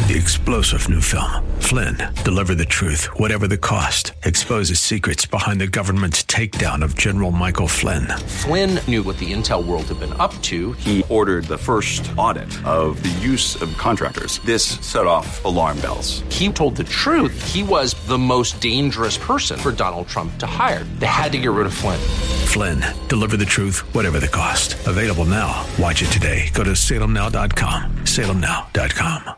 The explosive new film, Flynn, deliver the truth, whatever the cost, exposes secrets behind the government's takedown of General Michael Flynn. Flynn knew what the intel world had been up to. He ordered the first audit of the use of contractors. This set off alarm bells. He told the truth. He was the most dangerous person for Donald Trump to hire. They had to get rid of Flynn. Flynn, deliver the truth, whatever the cost. Available now. Watch it today. Go to salemnow.com. salemnow.com.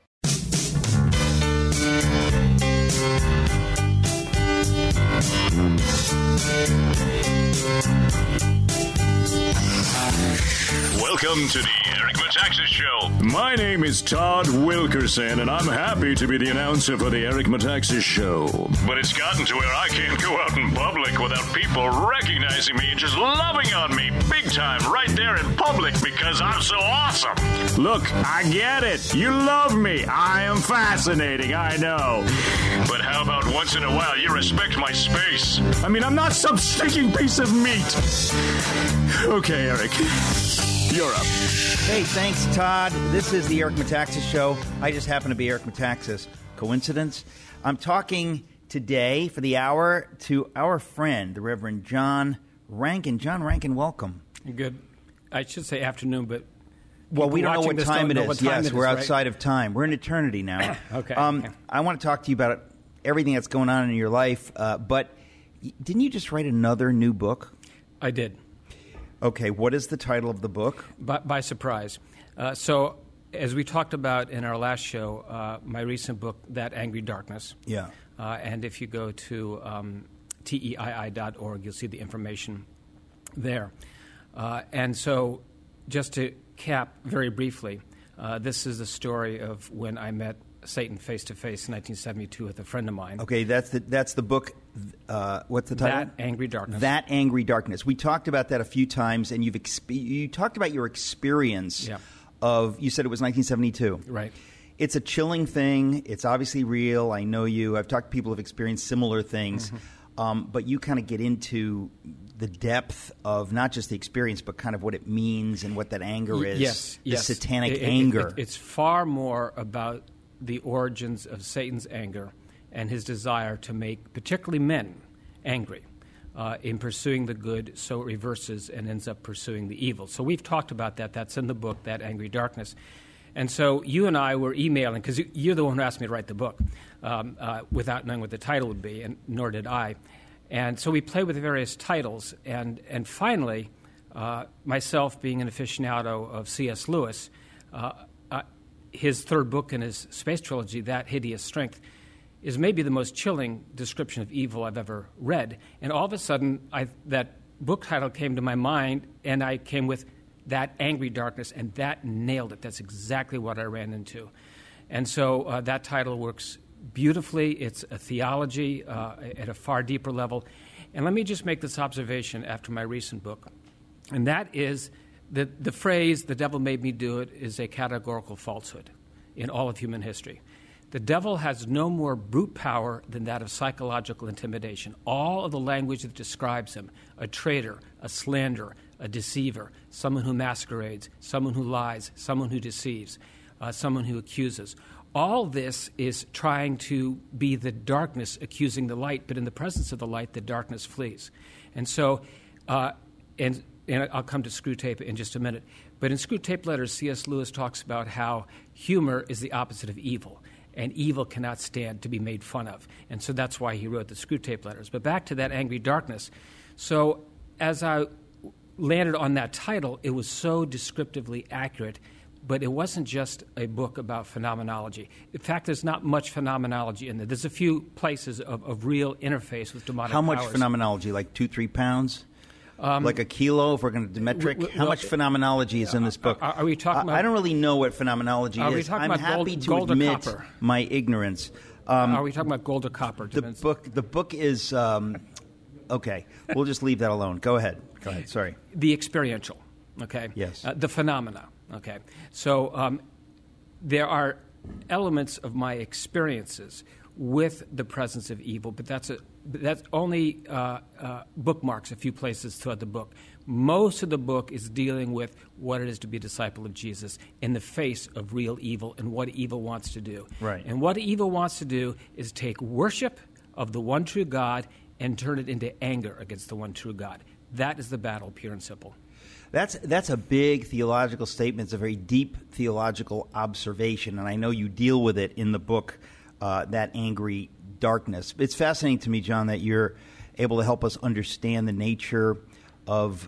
Welcome to the Eric Metaxas Show. My name is Todd Wilkerson, and I'm happy to be the announcer for the Eric Metaxas Show. But it's gotten to where I can't go out in public without people recognizing me and just loving on me big time right there in public because I'm so awesome. Look, I get it. You love me. I am fascinating, I know. But how about once in a while you respect my space? I mean, I'm not some stinking piece of meat. Okay, Eric. You're up. Hey, thanks, Todd. This is the Eric Metaxas Show. I just happen to be Eric Metaxas. Coincidence? I'm talking today for the hour to our friend, the Reverend John Rankin. John Rankin, welcome. Good. I should say afternoon, but... Well, we don't know what time it is. Yes, we're outside of time. We're in eternity now. Okay. I want to talk to you about everything that's going on in your life, but didn't you just write another new book? I did. Okay, what is the title of the book? By surprise. So, as we talked about in our last show, my recent book, That Angry Darkness. Yeah. And if you go to teii.org, you'll see the information there. And so, just to cap very briefly, this is the story of when I met Satan face-to-face in 1972 with a friend of mine. Okay, that's the book. What's the title? That Angry Darkness. That Angry Darkness. We talked about that a few times, and you talked about your experience of, you said it was 1972. Right. It's a chilling thing. It's obviously real. I know you. I've talked to people who have experienced similar things. Mm-hmm. But you kind of get into the depth of not just the experience, but kind of what it means and what that anger is. Yes. The satanic anger. It's far more about the origins of Satan's anger and his desire to make particularly men angry in pursuing the good, so it reverses and ends up pursuing the evil. So we've talked about that. That's in the book, That Angry Darkness. And so you and I were emailing, because you're the one who asked me to write the book without knowing what the title would be, and nor did I. And so we played with the various titles, and finally, myself being an aficionado of C.S. Lewis, his third book in his space trilogy, That Hideous Strength, is maybe the most chilling description of evil I've ever read. And all of a sudden, that book title came to my mind, and I came with That Angry Darkness, and that nailed it. That's exactly what I ran into. And so that title works beautifully. It's a theology at a far deeper level. And let me just make this observation after my recent book, and that is the phrase, "the devil made me do it," is a categorical falsehood in all of human history. The devil has no more brute power than that of psychological intimidation. All of the language that describes him, a traitor, a slanderer, a deceiver, someone who masquerades, someone who lies, someone who deceives, someone who accuses. All this is trying to be the darkness accusing the light, but in the presence of the light, the darkness flees. And so, and I'll come to Screwtape in just a minute, but in Screwtape Letters, C.S. Lewis talks about how humor is the opposite of evil, and evil cannot stand to be made fun of. And so that's why he wrote the Screwtape Letters. But back to That Angry Darkness. So as I landed on that title, it was so descriptively accurate, but it wasn't just a book about phenomenology. In fact, there's not much phenomenology in there. There's a few places of real interface with demonic powers. How much phenomenology? Like 2-3 pounds? Like a kilo, if we're going to do metric? How much phenomenology is in this book? Are we talking about... I don't really know what phenomenology is. I'm happy to admit my ignorance. Are we talking about gold or copper? The book is... okay, we'll just leave that alone. Go ahead. Sorry. The experiential, okay? Yes. The phenomena, okay? So there are elements of my experiences with the presence of evil, but that's only bookmarks a few places throughout the book. Most of the book is dealing with what it is to be a disciple of Jesus in the face of real evil and what evil wants to do. Right. And what evil wants to do is take worship of the one true God and turn it into anger against the one true God. That is the battle, pure and simple. That's a big theological statement. It's a very deep theological observation, and I know you deal with it in the book, that angry darkness. It's fascinating to me, John, that you're able to help us understand the nature of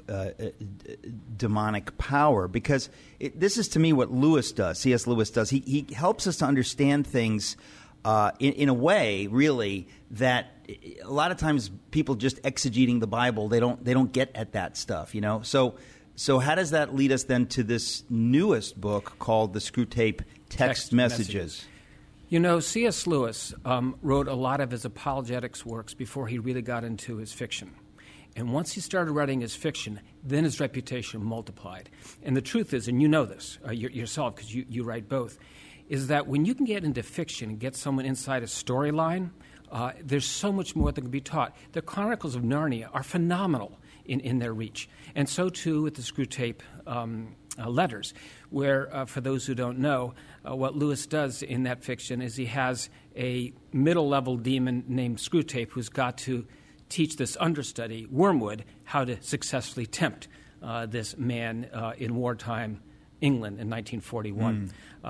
demonic power, because this is, to me, what Lewis does, C.S. Lewis does. He helps us to understand things in a way, really, that a lot of times people just exegeting the Bible, they don't get at that stuff, you know? So how does that lead us then to this newest book called The Screwtape Text Messages? You know, C.S. Lewis wrote a lot of his apologetics works before he really got into his fiction. And once he started writing his fiction, then his reputation multiplied. And the truth is, and you know this yourself because you write both, is that when you can get into fiction and get someone inside a storyline, there's so much more that can be taught. The Chronicles of Narnia are phenomenal in their reach. And so, too, with the Screwtape letters, where, for those who don't know, what Lewis does in that fiction is he has a middle-level demon named Screwtape who's got to teach this understudy, Wormwood, how to successfully tempt this man in wartime England in 1941.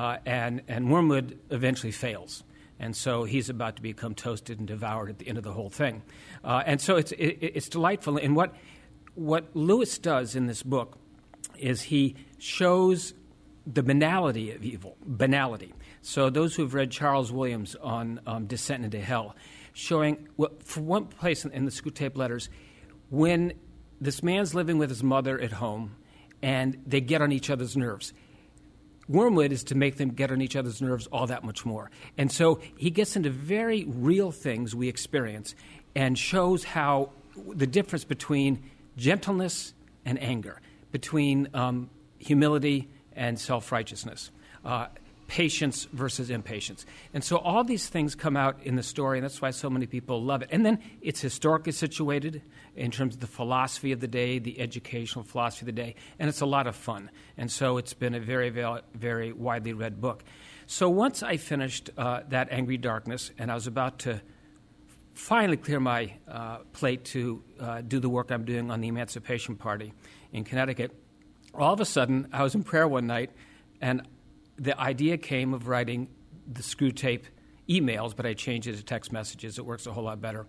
And Wormwood eventually fails. And so he's about to become toasted and devoured at the end of the whole thing. And so it's delightful. And what Lewis does in this book is he shows the banality of evil, banality. So those who have read Charles Williams on Descent into Hell, showing, for one place in the Screwtape letters, when this man's living with his mother at home and they get on each other's nerves, Wormwood is to make them get on each other's nerves all that much more. And so he gets into very real things we experience and shows how the difference between gentleness and anger, between humility and self-righteousness, patience versus impatience. And so all these things come out in the story, and that's why so many people love it. And then it's historically situated in terms of the philosophy of the day, the educational philosophy of the day, and it's a lot of fun. And so it's been a very, very, very widely read book. So once I finished that Angry Darkness, and I was about to finally clear my plate to do the work I'm doing on the Emancipation Party in Connecticut, all of a sudden I was in prayer one night, and the idea came of writing the Screwtape emails, but I changed it to text messages. It works a whole lot better.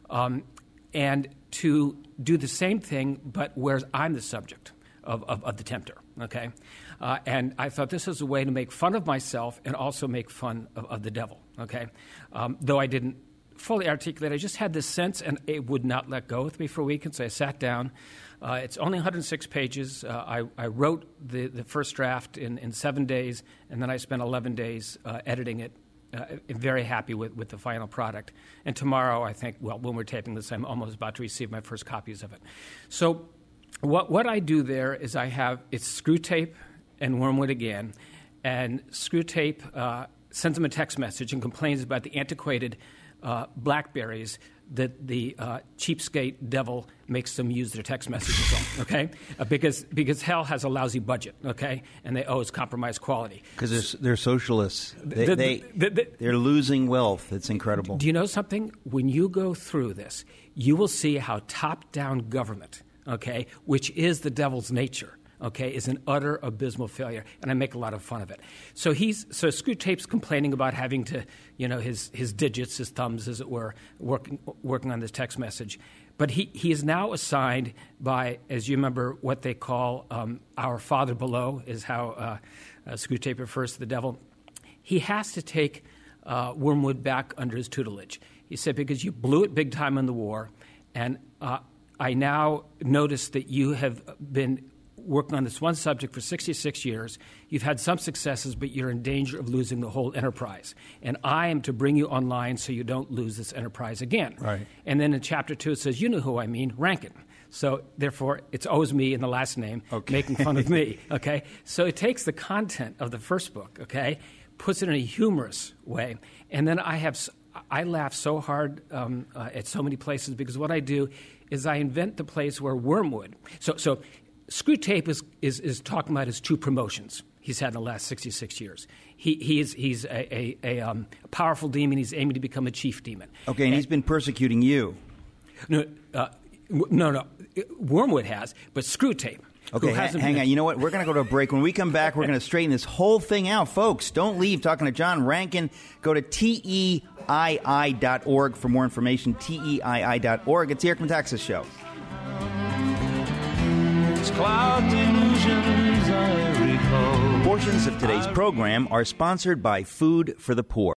And to do the same thing, but where I'm the subject of the tempter, okay? And I thought this is a way to make fun of myself and also make fun of the devil, okay? Though I didn't fully articulate, I just had this sense, and it would not let go with me for a week, and so I sat down. It's only 106 pages. I wrote the first draft in 7 days, and then I spent 11 days editing it. Very happy with the final product. And tomorrow, I think, well, when we're taping this, I'm almost about to receive my first copies of it. So what I do there is it's Screwtape and Wormwood again, and Screwtape sends them a text message and complains about the antiquated BlackBerries that the cheapskate devil makes them use their text messages on, okay? Because hell has a lousy budget, okay? And they always compromise quality. Because they're socialists. They're losing wealth. It's incredible. Do you know something? When you go through this, you will see how top-down government, okay, which is the devil's nature, okay, is an utter abysmal failure, and I make a lot of fun of it. So Screwtape's complaining about having to, his digits, his thumbs, as it were, working on this text message. But he is now assigned by, as you remember, what they call our Father below, is how Screwtape refers to the devil. He has to take Wormwood back under his tutelage. He said, because you blew it big time in the war, and I now notice that you have been working on this one subject for 66 years. You've had some successes, but you're in danger of losing the whole enterprise. And I am to bring you online so you don't lose this enterprise again. Right. And then in Chapter 2, it says, you know who I mean, Rankin. So, therefore, it's always me in the last name, making fun of me, okay? So it takes the content of the first book, okay, puts it in a humorous way, and then I have I laugh so hard at so many places because what I do is I invent the place where Wormwood. So Screwtape is talking about his 2 promotions he's had in the last 66 years. He's a powerful demon. He's aiming to become a chief demon. Okay, and he's been persecuting you. No. Wormwood has, but Screwtape. Okay, hang on. You know what? We're going to go to a break. When we come back, we're going to straighten this whole thing out. Folks, don't leave. Talking to John Rankin. Go to TEII.org for more information. TEII.org. It's the Eric Metaxas Show. Portions of today's program are sponsored by Food for the Poor.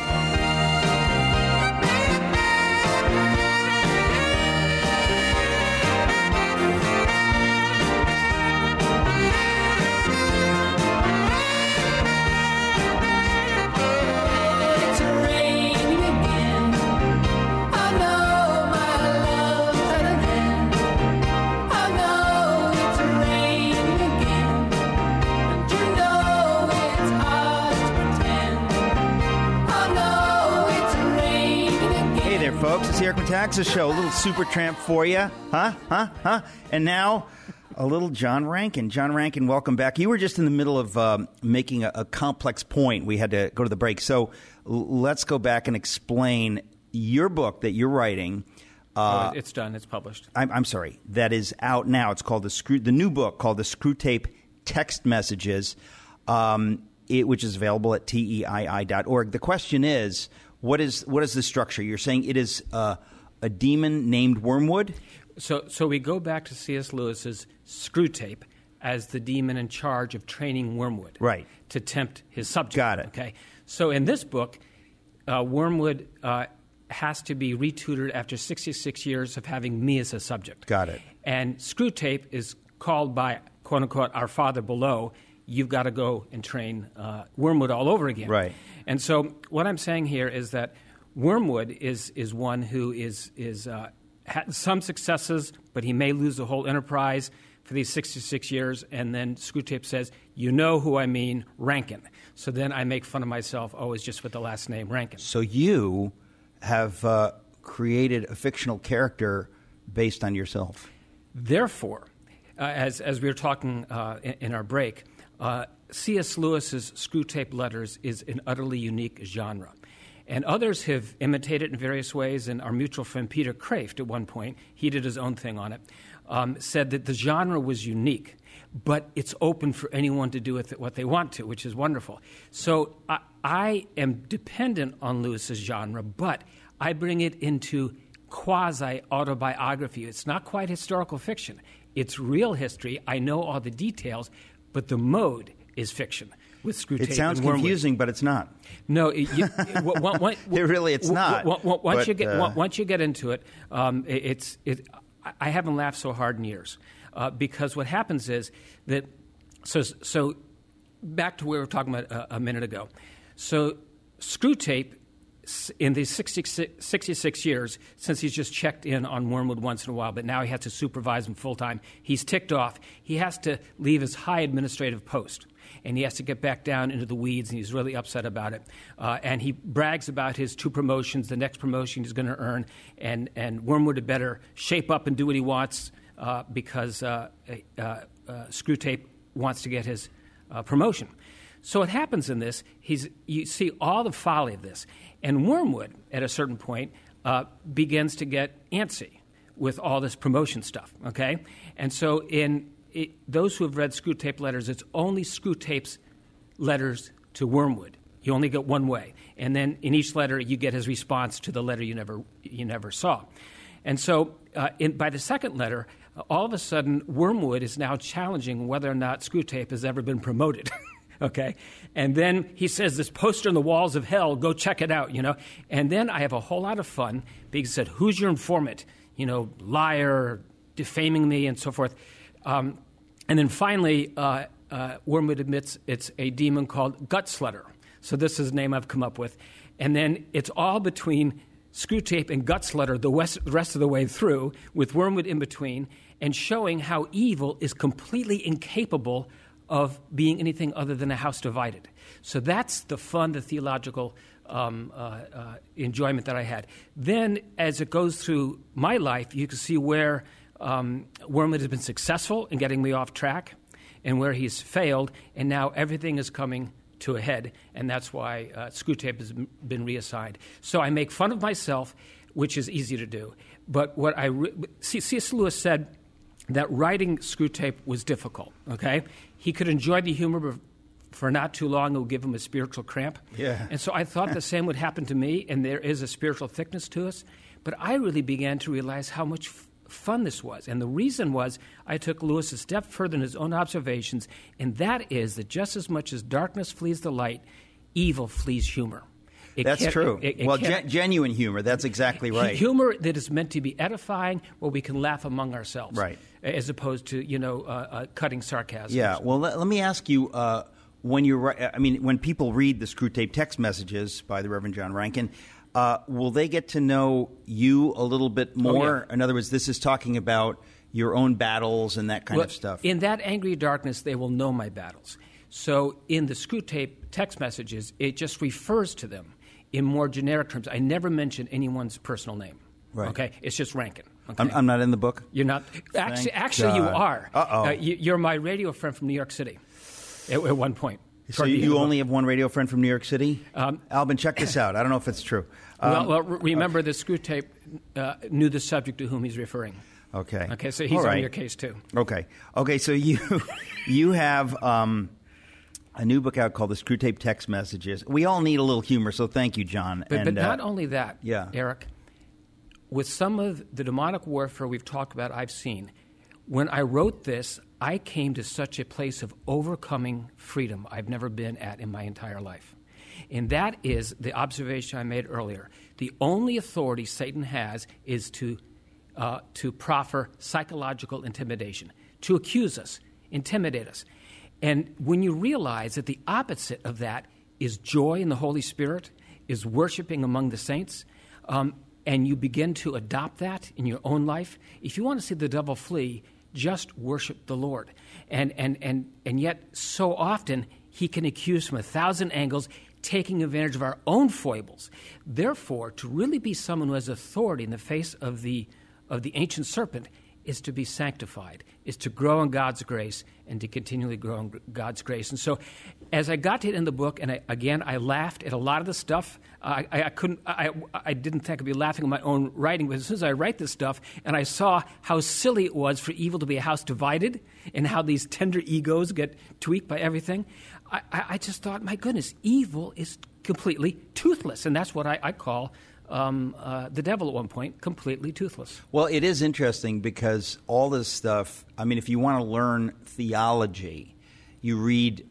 Folks, it's the Eric Metaxas Show. A little super tramp for you. Huh? And now, a little John Rankin. John Rankin, welcome back. You were just in the middle of making a complex point. We had to go to the break. So let's go back and explain your book that you're writing. It's done. It's published. I'm sorry. That is out now. It's called the new book called The Screwtape Text Messages, which is available at TEII.org. The question is, what is the structure? You're saying it is a demon named Wormwood? So we go back to C.S. Lewis's Screwtape as the demon in charge of training Wormwood, right, to tempt his subject. Got it. Okay. So in this book, Wormwood has to be retutored after 66 years of having me as a subject. Got it. And Screwtape is called by, quote unquote, our Father below. You've got to go and train Wormwood all over again. Right. And so what I'm saying here is that Wormwood is one who had some successes, but he may lose the whole enterprise for these 66 years. And then Screwtape says, you know who I mean, Rankin. So then I make fun of myself always just with the last name Rankin. So you have created a fictional character based on yourself. Therefore, as we were talking in our break, C.S. Lewis's Screwtape Letters is an utterly unique genre. And others have imitated it in various ways, and our mutual friend Peter Kraft at one point, he did his own thing on it, said that the genre was unique, but it's open for anyone to do with it what they want to, which is wonderful. So I am dependent on Lewis's genre, but I bring it into quasi-autobiography. It's not quite historical fiction. It's real history. I know all the details, but the mode is fiction with Screwtape. It sounds and Wormwood. Confusing, but it's not. No, It's not. Once you get into it, I haven't laughed so hard in years because what happens is that. So back to where we were talking about a minute ago. So Screwtape, in these 66 years, since he's just checked in on Wormwood once in a while, but now he has to supervise him full-time, he's ticked off. He has to leave his high administrative post, and he has to get back down into the weeds, and he's really upset about it. And he brags about his 2 promotions, the next promotion he's going to earn, and Wormwood had better shape up and do what he wants because Screwtape wants to get his promotion. So what happens in this, you see all the folly of this. And Wormwood, at a certain point, begins to get antsy with all this promotion stuff, okay? And so those who have read Screwtape Letters, it's only Screwtape's letters to Wormwood. You only get one way. And then in each letter, you get his response to the letter you never saw. And so by the second letter, all of a sudden, Wormwood is now challenging whether or not Screwtape has ever been promoted. Okay, and then he says, this poster on the walls of hell, go check it out, And then I have a whole lot of fun because he said, who's your informant? Liar, defaming me, and so forth. And then finally, Wormwood admits it's a demon called Gutslutter. So this is the name I've come up with. And then it's all between Screwtape and Gutslutter the rest of the way through, with Wormwood in between, and showing how evil is completely incapable of being anything other than a house divided. So that's the fun, the theological enjoyment that I had. Then, as it goes through my life, you can see where Wormwood has been successful in getting me off track and where he's failed, and now everything is coming to a head, and that's why Screwtape has been reassigned. So I make fun of myself, which is easy to do. But what C.S. Lewis said that writing Screwtape was difficult, okay? He could enjoy the humor, but for not too long it would give him a spiritual cramp. Yeah. And so I thought the same would happen to me, and there is a spiritual thickness to us. But I really began to realize how much fun this was. And the reason was I took Lewis a step further in his own observations, and that is that just as much as darkness flees the light, evil flees humor. That's true. Genuine humor. That's exactly right. Humor that is meant to be edifying, where we can laugh among ourselves, right? As opposed to cutting sarcasm. Yeah. Well, let me ask you: when people read the Screwtape text messages by the Reverend John Rankin, will they get to know you a little bit more? Oh, yeah. In other words, this is talking about your own battles and that kind of stuff. In that angry darkness, they will know my battles. So in the Screwtape text messages, it just refers to them in more generic terms. I never mention anyone's personal name. Right. Okay, it's just Rankin. Okay? I'm not in the book. You're not. Actually, you are. Uh-oh. You're my radio friend from New York City. At one point. So you only have one radio friend from New York City? Albin, check this out. I don't know if it's true. Remember the Screwtape knew the subject to whom he's referring. Okay. Okay, so he's on your case too. Okay. So you have a new book out called The Screwtape Text Messages. We all need a little humor, so thank you, John. But not only that, Eric, with some of the demonic warfare we've talked about, I've seen, when I wrote this, I came to such a place of overcoming freedom I've never been at in my entire life. And that is the observation I made earlier. The only authority Satan has is to proffer psychological intimidation, to accuse us, intimidate us. And when you realize that the opposite of that is joy in the Holy Spirit, is worshiping among the saints, and you begin to adopt that in your own life, if you want to see the devil flee, just worship the Lord. And yet, so often, he can accuse from 1,000 angles, taking advantage of our own foibles. Therefore, to really be someone who has authority in the face of the ancient serpent is to be sanctified, is to grow in God's grace, and to continually grow in God's grace. And so, as I got to it in the book, and I laughed at a lot of the stuff. I didn't think I'd be laughing at my own writing, but as soon as I write this stuff, and I saw how silly it was for evil to be a house divided, and how these tender egos get tweaked by everything, I just thought, my goodness, evil is completely toothless, and that's what I call the devil at one point, completely toothless. Well, it is interesting because all this stuff, I mean, if you want to learn theology, you read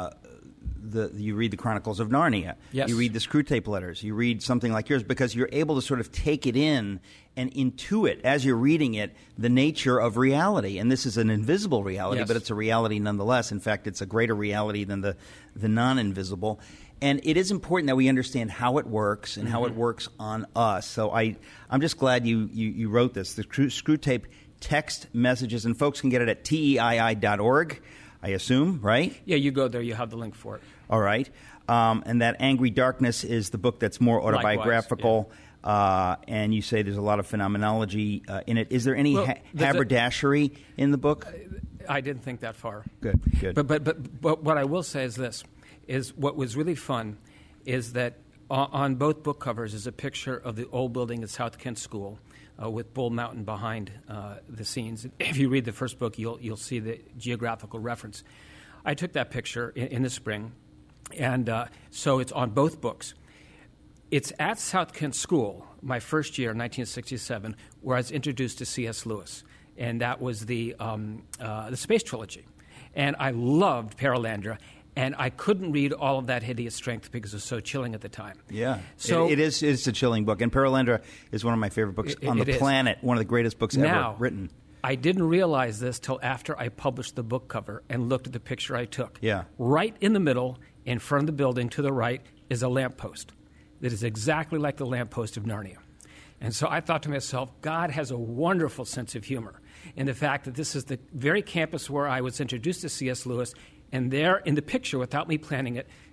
the Chronicles of Narnia. Yes. You read the Screwtape letters. You read something like yours because you're able to sort of take it in and intuit, as you're reading it, the nature of reality. And this is an invisible reality, yes, but it's a reality nonetheless. In fact, it's a greater reality than the non-invisible. And it is important that we understand how it works and how it works on us. So I'm just glad you wrote this, the Screwtape text messages. And folks can get it at teii.org, I assume, right? Yeah, you go there. You have the link for it. All right. And that Angry Darkness is the book that's more autobiographical. Likewise, yeah. And you say there's a lot of phenomenology in it. Is there any haberdashery in the book? I didn't think that far. Good. But what I will say is this. Is what was really fun is that on both book covers is a picture of the old building at South Kent School with Bull Mountain behind the scenes. If you read the first book, you'll see the geographical reference. I took that picture in the spring, and so it's on both books. It's at South Kent School, my first year, 1967, where I was introduced to C.S. Lewis, and that was the Space Trilogy. And I loved Perelandra. And I couldn't read all of that hideous strength because it was so chilling at the time. Yeah. So it's a chilling book. And Perelandra is one of my favorite books on the planet, one of the greatest books ever written. I didn't realize this till after I published the book cover and looked at the picture I took. Yeah. Right in the middle, in front of the building to the right, is a lamppost that is exactly like the lamppost of Narnia. And so I thought to myself, God has a wonderful sense of humor in the fact that this is the very campus where I was introduced to C.S. Lewis. And there, in the picture, without me planning it,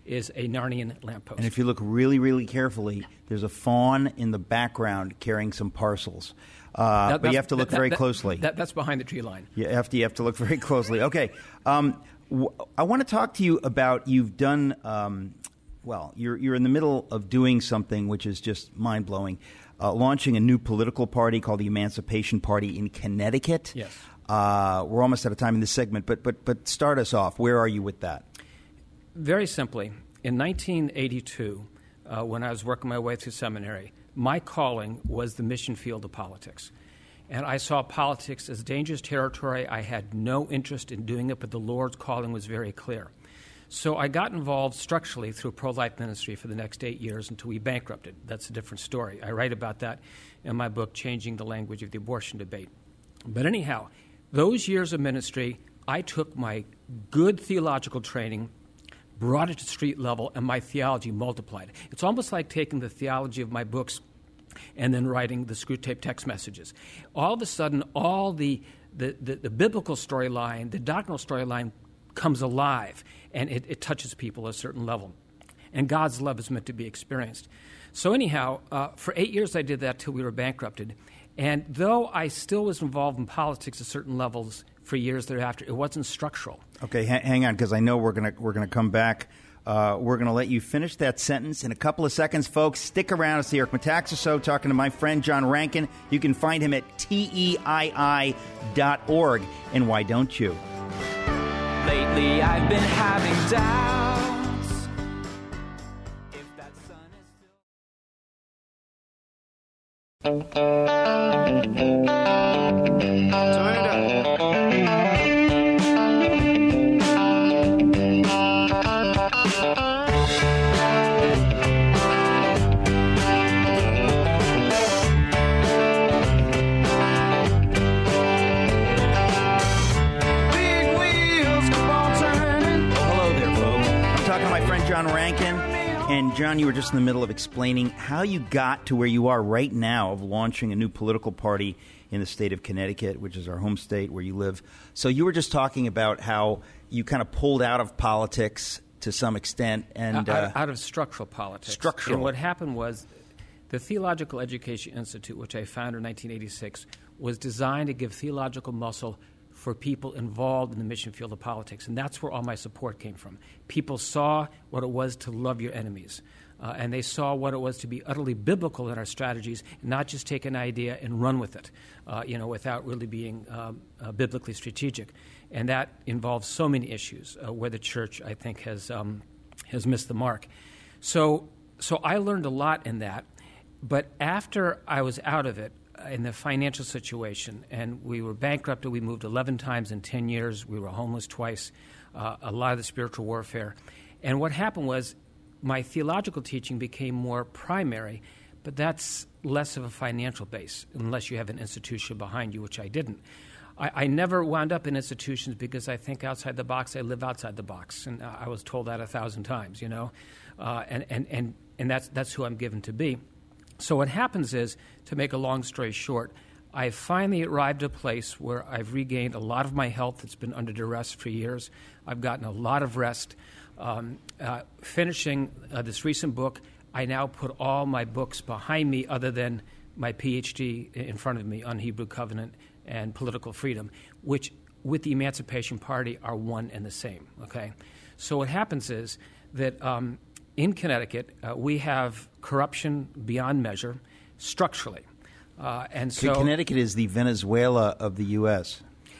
is a Narnian lamppost. And if you look really, really carefully, there's a fawn in the background carrying some parcels. But you have to look very closely. That's behind the tree line. You have to look very closely. Okay. I want to talk to you about, you've done, you're in the middle of doing something which is just mind-blowing, launching a new political party called the Emancipation Party in Connecticut. Yes. We're almost out of time in this segment, but start us off. Where are you with that? Very simply, in 1982, when I was working my way through seminary, my calling was the mission field of politics. And I saw politics as dangerous territory. I had no interest in doing it, but the Lord's calling was very clear. So I got involved structurally through pro-life ministry for the next 8 years until we bankrupted. That's a different story. I write about that in my book, Changing the Language of the Abortion Debate. But anyhow, those years of ministry, I took my good theological training, brought it to street level, and my theology multiplied. It's almost like taking the theology of my books and then writing the Screwtape text messages. All of a sudden, all the biblical storyline, the doctrinal storyline comes alive, and it touches people at a certain level. And God's love is meant to be experienced. So anyhow, for 8 years I did that till we were bankrupted. And though I still was involved in politics at certain levels for years thereafter, it wasn't structural. Okay, hang on, because I know we're gonna come back. We're going to let you finish that sentence in a couple of seconds, folks. Stick around. It's the Eric Metaxas Show, talking to my friend John Rankin. You can find him at TEII.org. And why don't you? Lately I've been having doubts if that sun is still... Turn it up. John Rankin. And John, you were just in the middle of explaining how you got to where you are right now of launching a new political party in the state of Connecticut, which is our home state where you live. So you were just talking about how you kind of pulled out of politics to some extent. And out of structural politics. Structural. And what happened was the Theological Education Institute, which I founded in 1986, was designed to give theological muscle for people involved in the mission field of politics. And that's where all my support came from. People saw what it was to love your enemies. And they saw what it was to be utterly biblical in our strategies, not just take an idea and run with it, without really being biblically strategic. And that involves so many issues where the church, I think, has missed the mark. So I learned a lot in that. But after I was out of it, in the financial situation, and we were bankrupted. We moved 11 times in 10 years. We were homeless twice, a lot of the spiritual warfare. And what happened was my theological teaching became more primary, but that's less of a financial base unless you have an institution behind you, which I didn't. I never wound up in institutions because I think outside the box, I live outside the box. And I was told that 1,000 times, and that's who I'm given to be. So what happens is, to make a long story short, I finally arrived at a place where I've regained a lot of my health that's been under duress for years. I've gotten a lot of rest. Finishing this recent book, I now put all my books behind me other than my PhD in front of me on Hebrew Covenant and political freedom, which with the Emancipation Party are one and the same, okay? So what happens is that in Connecticut, we have corruption beyond measure structurally. And so Connecticut is the Venezuela of the U.S.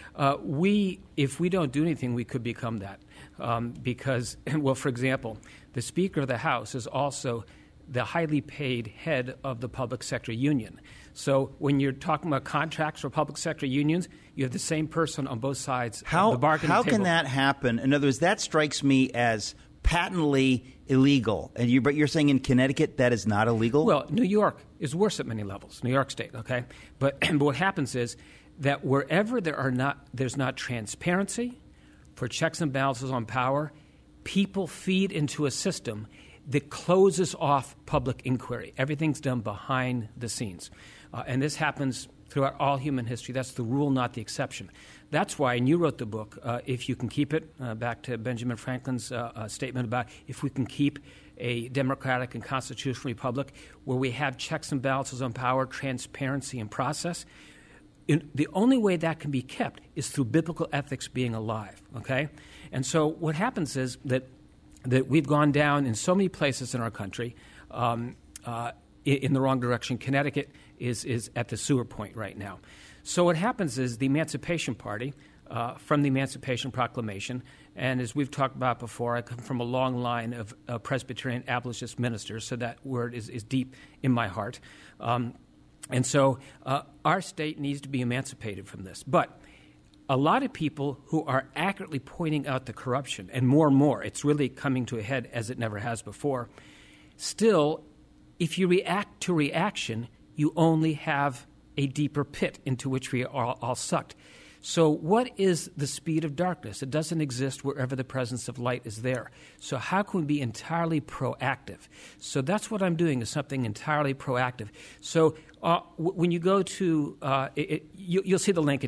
If we don't do anything, we could become that. Because, well, for example, the Speaker of the House is also the highly paid head of the public sector union. So when you're talking about contracts for public sector unions, you have the same person on both sides of the bargaining table. How can that happen? In other words, that strikes me as patently illegal. But you're saying in Connecticut that is not illegal? Well, New York is worse at many levels, New York State, okay? But what happens is that wherever there's not transparency for checks and balances on power, people feed into a system that closes off public inquiry. Everything's done behind the scenes. And this happens throughout all human history. That's the rule, not the exception. That's why, and you wrote the book, If You Can Keep It, back to Benjamin Franklin's statement about if we can keep a democratic and constitutional republic where we have checks and balances on power, transparency, and process. The only way that can be kept is through biblical ethics being alive, okay? And so what happens is that we've gone down in so many places in our country in the wrong direction. Connecticut is at the sewer point right now. So what happens is the Emancipation Party, from the Emancipation Proclamation, and as we've talked about before, I come from a long line of Presbyterian abolitionist ministers, so that word is deep in my heart. And so our state needs to be emancipated from this. But a lot of people who are accurately pointing out the corruption, and more, it's really coming to a head as it never has before, still, if you react to reaction, you only have a deeper pit into which we are all sucked. So what is the speed of darkness? It doesn't exist wherever the presence of light is there. So how can we be entirely proactive? So that's what I'm doing, is something entirely proactive. So when you go to, you'll see the link at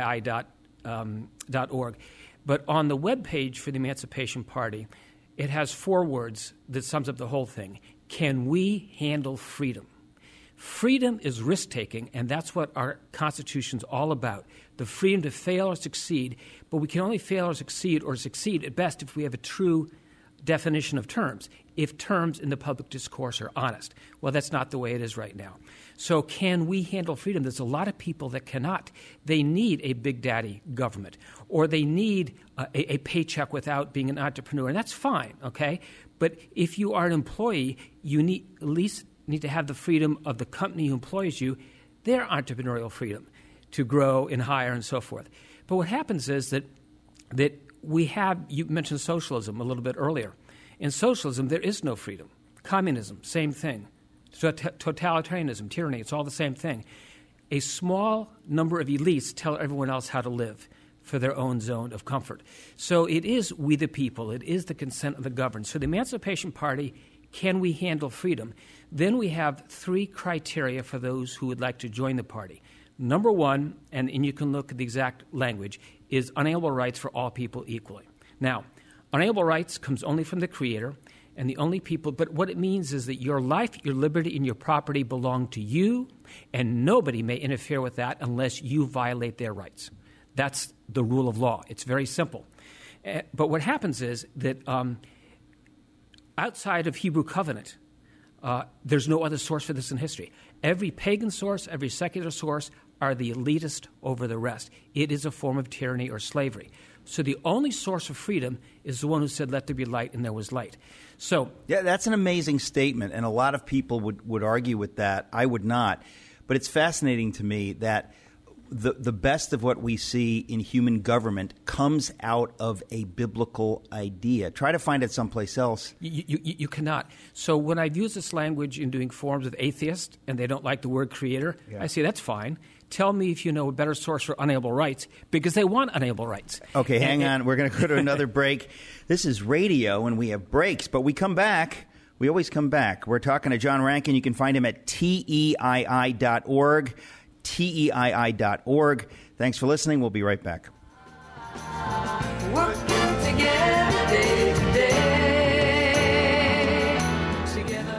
teii.org. But on the webpage for the Emancipation Party, it has 4 words that sums up the whole thing. Can we handle freedom? Freedom is risk-taking, and that's what our Constitution's all about, the freedom to fail or succeed, but we can only fail or succeed at best if we have a true definition of terms, if terms in the public discourse are honest. Well, that's not the way it is right now. So can we handle freedom? There's a lot of people that cannot. They need a big daddy government, or they need a paycheck without being an entrepreneur, and that's fine, okay? But if you are an employee, you need at least need to have the freedom of the company who employs you, their entrepreneurial freedom to grow and hire and so forth. But what happens is that we have, you mentioned socialism a little bit earlier. In socialism, there is no freedom. Communism, same thing. Totalitarianism, tyranny, it's all the same thing. A small number of elites tell everyone else how to live for their own zone of comfort. So it is we the people. It is the consent of the governed. So the Emancipation Party, can we handle freedom? Then we have 3 criteria for those who would like to join the party. Number 1, and you can look at the exact language, is unalienable rights for all people equally. Now, unalienable rights comes only from the Creator, and the only people, but what it means is that your life, your liberty, and your property belong to you, and nobody may interfere with that unless you violate their rights. That's the rule of law. It's very simple. But what happens is that outside of Hebrew covenant, there's no other source for this in history. Every pagan source, every secular source are the elitist over the rest. It is a form of tyranny or slavery. So the only source of freedom is the one who said, let there be light, and there was light. So yeah, that's an amazing statement, and a lot of people would argue with that. I would not. But it's fascinating to me that the best of what we see in human government comes out of a biblical idea. Try to find it someplace else. You cannot. So when I've used this language in doing forums with atheists and they don't like the word creator, I say that's fine. Tell me if you know a better source for unalienable rights, because they want unalienable rights. Okay, hang on. We're going to go to another break. This is radio, and we have breaks, but we come back. We always come back. We're talking to John Rankin. You can find him at teii.org. teii.org. Thanks for listening. We'll be right back. Working together day to day. Together.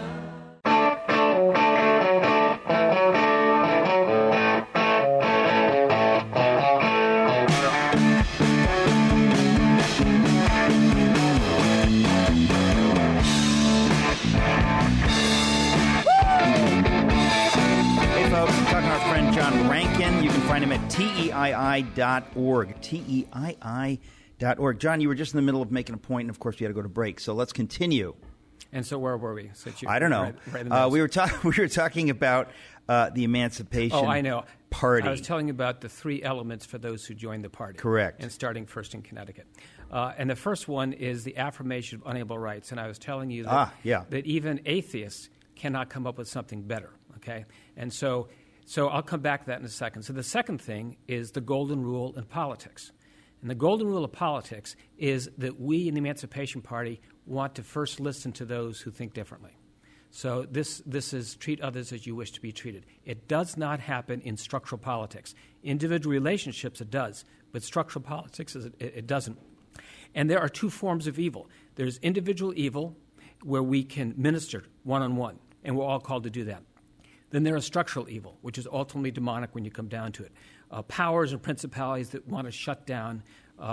John Rankin. You can find him at teii.org. teii.org. John, you were just in the middle of making a point, and of course, we had to go to break. So let's continue. And so where were we? I don't know. We were talking about the Emancipation Party. I was telling you about the 3 elements for those who join the party. Correct. And starting first in Connecticut. And the first one is the affirmation of unalienable rights. And I was telling you that even atheists cannot come up with something better. Okay? And so I'll come back to that in a second. So the second thing is the golden rule in politics. And the golden rule of politics is that we in the Emancipation Party want to first listen to those who think differently. So this is treat others as you wish to be treated. It does not happen in structural politics. Individual relationships, it does, but structural politics, it doesn't. And there are two forms of evil. There's individual evil, where we can minister one-on-one, and we're all called to do that. Then there is structural evil, which is ultimately demonic when you come down to it. Powers and principalities that want to shut down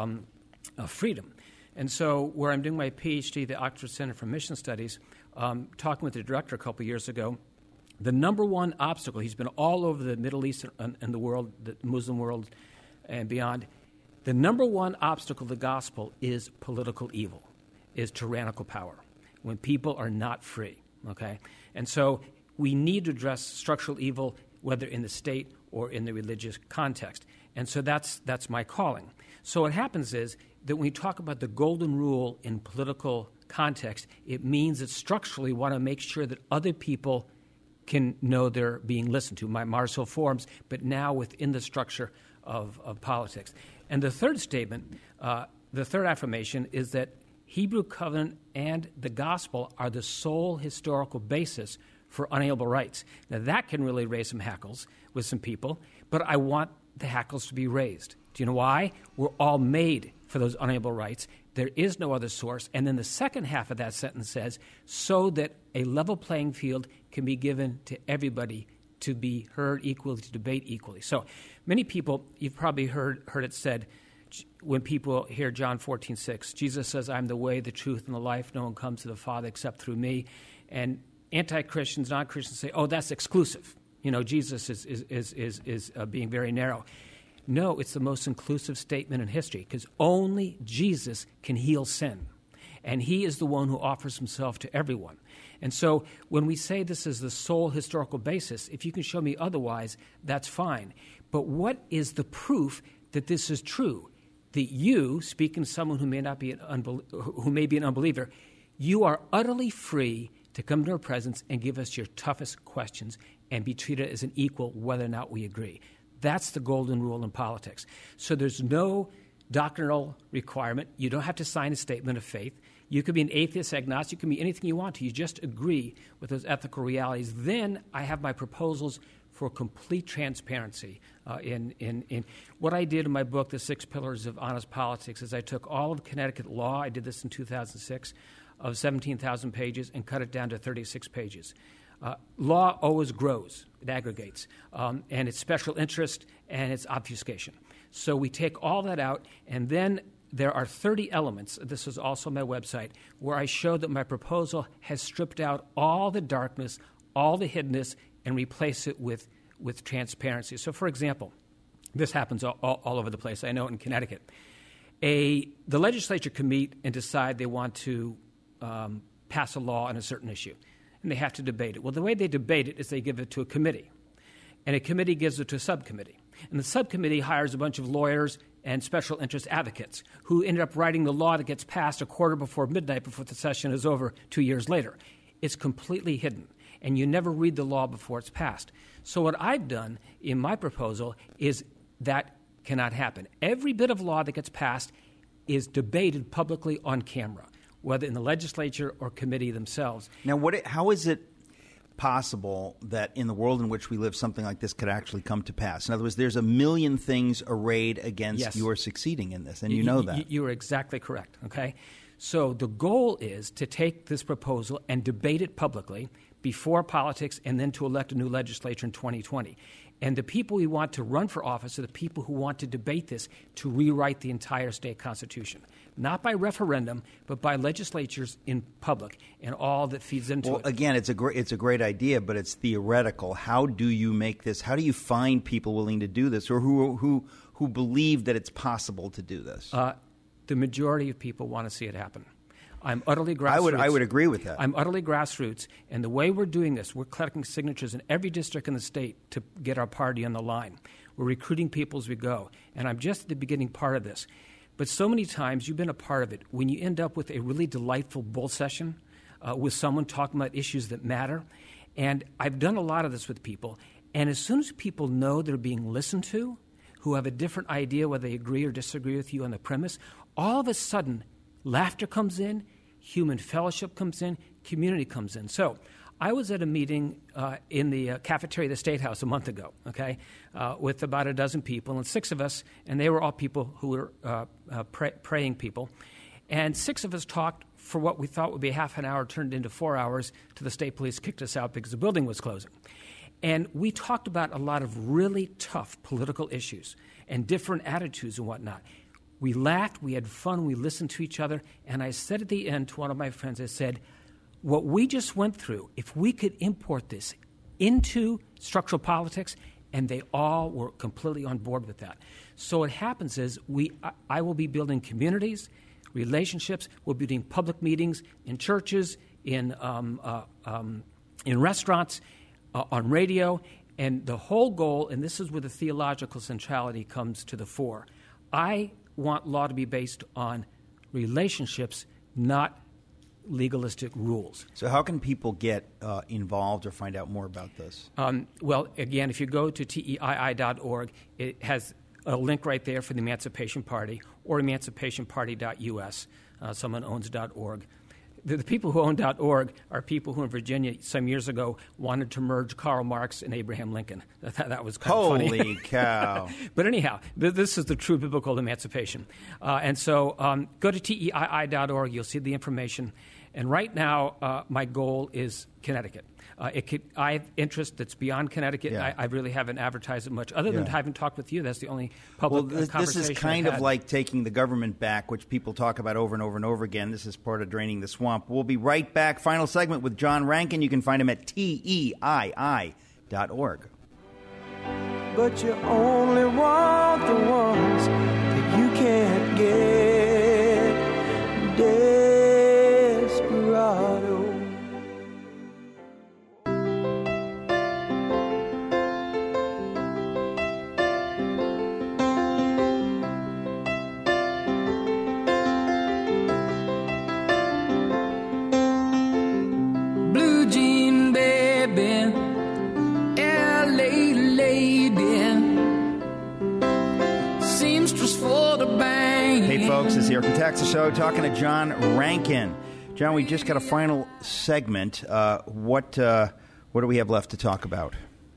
freedom. And so where I'm doing my PhD, the Oxford Center for Mission Studies, talking with the director a couple years ago, the number one obstacle, he's been all over the Middle East and the world, the Muslim world and beyond, the number one obstacle to the gospel is political evil, is tyrannical power, when people are not free, okay? And so we need to address structural evil, whether in the state or in the religious context. And so that's my calling. So what happens is that when we talk about the golden rule in political context, it means that structurally we want to make sure that other people can know they're being listened to, my martial forms, but now within the structure of politics. And the third statement, the third affirmation, is that Hebrew covenant and the gospel are the sole historical basis for unalienable rights. Now, that can really raise some hackles with some people, but I want the hackles to be raised. Do you know why? We're all made for those unalienable rights. There is no other source. And then the second half of that sentence says, so that a level playing field can be given to everybody to be heard equally, to debate equally. So many people, you've probably heard it said, when people hear John 14:6, Jesus says, I'm the way, the truth, and the life. No one comes to the Father except through me. And anti-Christians, non-Christians say, oh, that's exclusive. You know, Jesus is being very narrow. No, it's the most inclusive statement in history, because only Jesus can heal sin. And he is the one who offers himself to everyone. And so when we say this is the sole historical basis, if you can show me otherwise, that's fine. But what is the proof that this is true? That you, speaking to someone who may be an unbeliever, you are utterly free to come to our presence and give us your toughest questions and be treated as an equal whether or not we agree. That's the golden rule in politics. So there's no doctrinal requirement. You don't have to sign a statement of faith. You could be an atheist, agnostic, you can be anything you want to. You just agree with those ethical realities. Then I have my proposals for complete transparency. In what I did in my book, The 6 Pillars of Honest Politics, is I took all of Connecticut law, I did this in 2006, of 17,000 pages, and cut it down to 36 pages. Law always grows, it aggregates, and it's special interest and it's obfuscation. So we take all that out, and then there are 30 elements, this is also on my website, where I show that my proposal has stripped out all the darkness, all the hiddenness, and replace it with transparency. So, for example, this happens all over the place. I know in Connecticut. The legislature can meet and decide they want to pass a law on a certain issue, and they have to debate it. Well, the way they debate it is they give it to a committee, and a committee gives it to a subcommittee. And the subcommittee hires a bunch of lawyers and special interest advocates who ended up writing the law that gets passed a quarter before midnight before the session is over 2 years later. It's completely hidden, and you never read the law before it's passed. So what I've done in my proposal is that cannot happen. Every bit of law that gets passed is debated publicly on camera, whether in the legislature or committee themselves. Now, how is it possible that in the world in which we live, something like this could actually come to pass? In other words, there's a million things arrayed against your succeeding in this, and you know that. You're exactly correct, okay? So the goal is to take this proposal and debate it publicly before politics and then to elect a new legislature in 2020. And the people we want to run for office are the people who want to debate this to rewrite the entire state constitution. Not by referendum, but by legislatures in public and all that feeds into it. Well, again, it's a great idea, but it's theoretical. How do you make this? How do you find people willing to do this, or who believe that it's possible to do this? The majority of people want to see it happen. I'm utterly grassroots. I would agree with that. I'm utterly grassroots, and the way we're doing this, we're collecting signatures in every district in the state to get our party on the line. We're recruiting people as we go, and I'm just at the beginning part of this. But so many times, you've been a part of it, when you end up with a really delightful bull session with someone talking about issues that matter, and I've done a lot of this with people, and as soon as people know they're being listened to, who have a different idea whether they agree or disagree with you on the premise, all of a sudden, laughter comes in, human fellowship comes in, community comes in. So I was at a meeting in the cafeteria of the State House a month ago, okay, with about a dozen people, and 6 of us, and they were all people who were praying people, and 6 of us talked for what we thought would be half an hour, turned into 4 hours, till the state police kicked us out because the building was closing. And we talked about a lot of really tough political issues and different attitudes and whatnot. We laughed, we had fun, we listened to each other, and I said at the end to one of my friends, I said, what we just went through, if we could import this into structural politics, and they all were completely on board with that. So what happens is I will be building communities, relationships, we'll be doing public meetings in churches, in restaurants, on radio, and the whole goal, and this is where the theological centrality comes to the fore, I want law to be based on relationships, not legalistic rules. So how can people get involved or find out more about this? Well, again, if you go to TEII.org, it has a link right there for the Emancipation Party, or emancipationparty.us. Someone owns .org. The people who own .org are people who in Virginia some years ago wanted to merge Karl Marx and Abraham Lincoln. That was kind of funny. Holy cow. But anyhow, this is the true biblical emancipation. And so go to TEII.org. You'll see the information. And right now, my goal is Connecticut. I have interest that's beyond Connecticut. Yeah. I really haven't advertised it much. Other than having talked with you, that's the only public conversation this is kind I've of had. like taking the government back, which people talk about over and over and over again. This is part of draining the swamp. We'll be right back. Final segment with John Rankin. You can find him at TEII.org. But you only want the ones that you can't get. Desperado. Blue jean baby, LA lady, seamstress for the bank. Hey, folks, it's the Eric Metaxas Show, talking to John Rankin. John, we just got a final segment. What do we have left to talk about?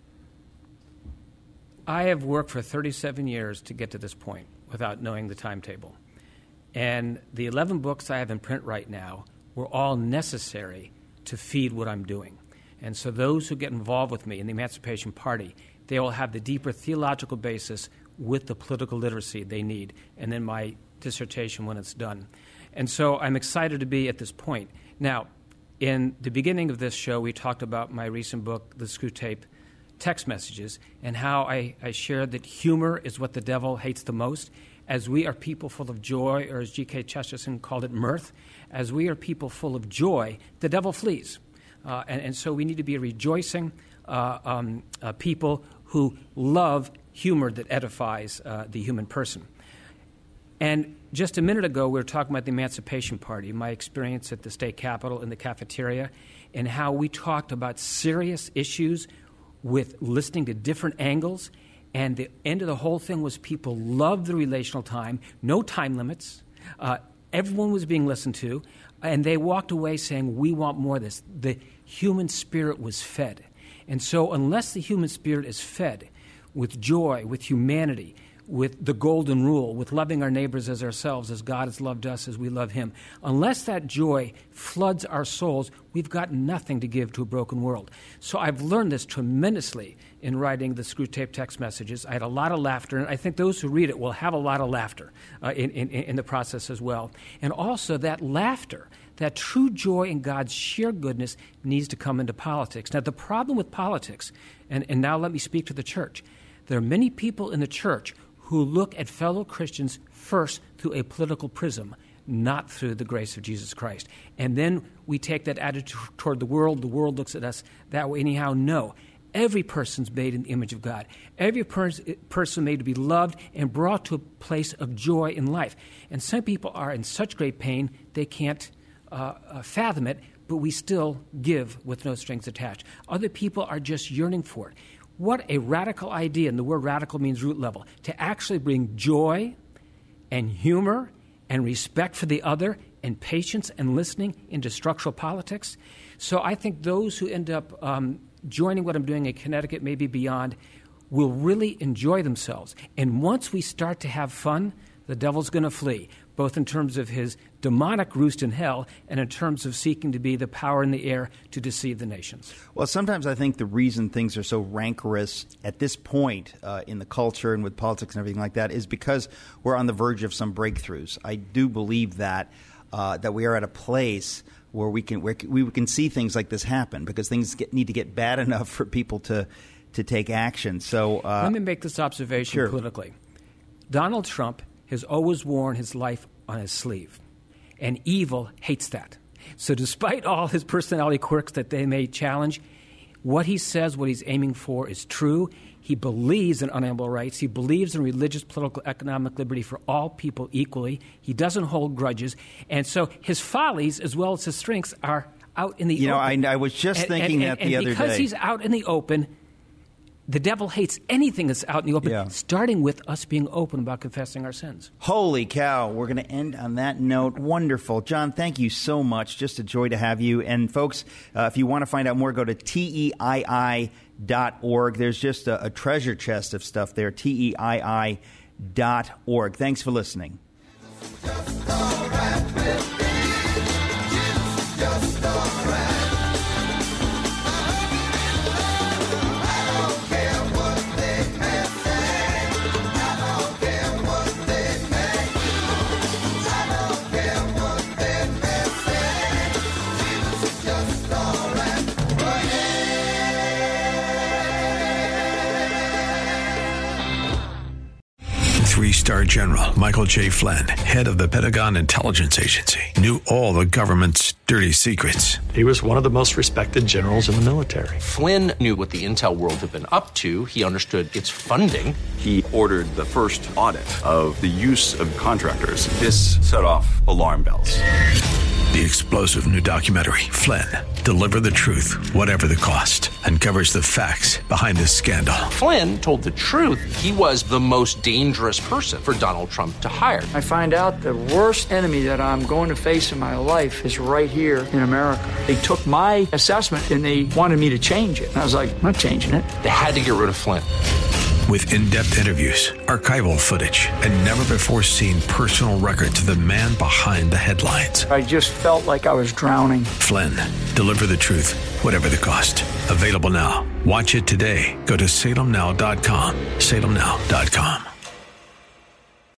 I have worked for 37 years to get to this point without knowing the timetable. And the 11 books I have in print right now were all necessary to feed what I'm doing. And so those who get involved with me in the Emancipation Party, they will have the deeper theological basis with the political literacy they need, and then my dissertation when it's done. And so I'm excited to be at this point. Now, in the beginning of this show, we talked about my recent book, The Screwtape Text Messages, and how I shared that humor is what the devil hates the most. As we are people full of joy, or as G.K. Chesterton called it, mirth, as we are people full of joy, the devil flees. And so we need to be rejoicing people who love humor that edifies the human person. And just a minute ago, we were talking about the Emancipation Party, my experience at the state capitol in the cafeteria, and how we talked about serious issues with listening to different angles. And the end of the whole thing was people loved the relational time, no time limits. Everyone was being listened to, and they walked away saying, we want more of this. The human spirit was fed. And so unless the human spirit is fed with joy, with humanity, with the golden rule, with loving our neighbors as ourselves, as God has loved us, as we love him, unless that joy floods our souls, we've got nothing to give to a broken world. So I've learned this tremendously in writing the Screwtape Text Messages. I had a lot of laughter, and I think those who read it will have a lot of laughter in the process as well. And also that laughter, that true joy in God's sheer goodness needs to come into politics. Now, the problem with politics, and now let me speak to the church, there are many people in the church who look at fellow Christians first through a political prism, not through the grace of Jesus Christ. And then we take that attitude toward the world looks at us that way. Anyhow, no. Every person's made in the image of God. Every person made to be loved and brought to a place of joy in life. And some people are in such great pain they can't fathom it, but we still give with no strings attached. Other people are just yearning for it. What a radical idea, and the word radical means root level, to actually bring joy and humor and respect for the other and patience and listening into structural politics. So I think those who end up joining what I'm doing in Connecticut, maybe beyond, will really enjoy themselves. And once we start to have fun, the devil's going to flee, both in terms of his demonic roost in hell and in terms of seeking to be the power in the air to deceive the nations. Well, sometimes I think the reason things are so rancorous at this point in the culture and with politics and everything like that is because we're on the verge of some breakthroughs. I do believe that we are at a place where we can see things like this happen because things need to get bad enough for people to take action. So let me make this observation politically. Donald Trump has always worn his life on his sleeve, and evil hates that. So despite all his personality quirks that they may challenge, what he says, what he's aiming for is true. He believes in unalienable rights. He believes in religious, political, economic liberty for all people equally. He doesn't hold grudges. And so his follies, as well as his strengths, are out in the open. I was just thinking that the other day. And because he's out in the open, the devil hates anything that's out in the open, starting with us being open about confessing our sins. Holy cow. We're going to end on that note. Wonderful. John, thank you so much. Just a joy to have you. And folks, if you want to find out more, go to TEII.org. There's just a treasure chest of stuff there, TEII.org. Thanks for listening. Three-star General Michael J. Flynn, head of the Pentagon Intelligence Agency, knew all the government's dirty secrets. He was one of the most respected generals in the military. Flynn knew what the intel world had been up to. He understood its funding. He ordered the first audit of the use of contractors. This set off alarm bells. The explosive new documentary, Flynn, Deliver the Truth, Whatever the Cost, uncovers the facts behind this scandal. Flynn told the truth. He was the most dangerous person for Donald Trump to hire. I find out the worst enemy that I'm going to face in my life is right here in America. They took my assessment and they wanted me to change it. And I was like, I'm not changing it. They had to get rid of Flynn. With in-depth interviews, archival footage, and never-before-seen personal records of the man behind the headlines. I just felt like I was drowning. Flynn, Deliver the Truth, Whatever the Cost. Available now. Watch it today. Go to salemnow.com. salemnow.com.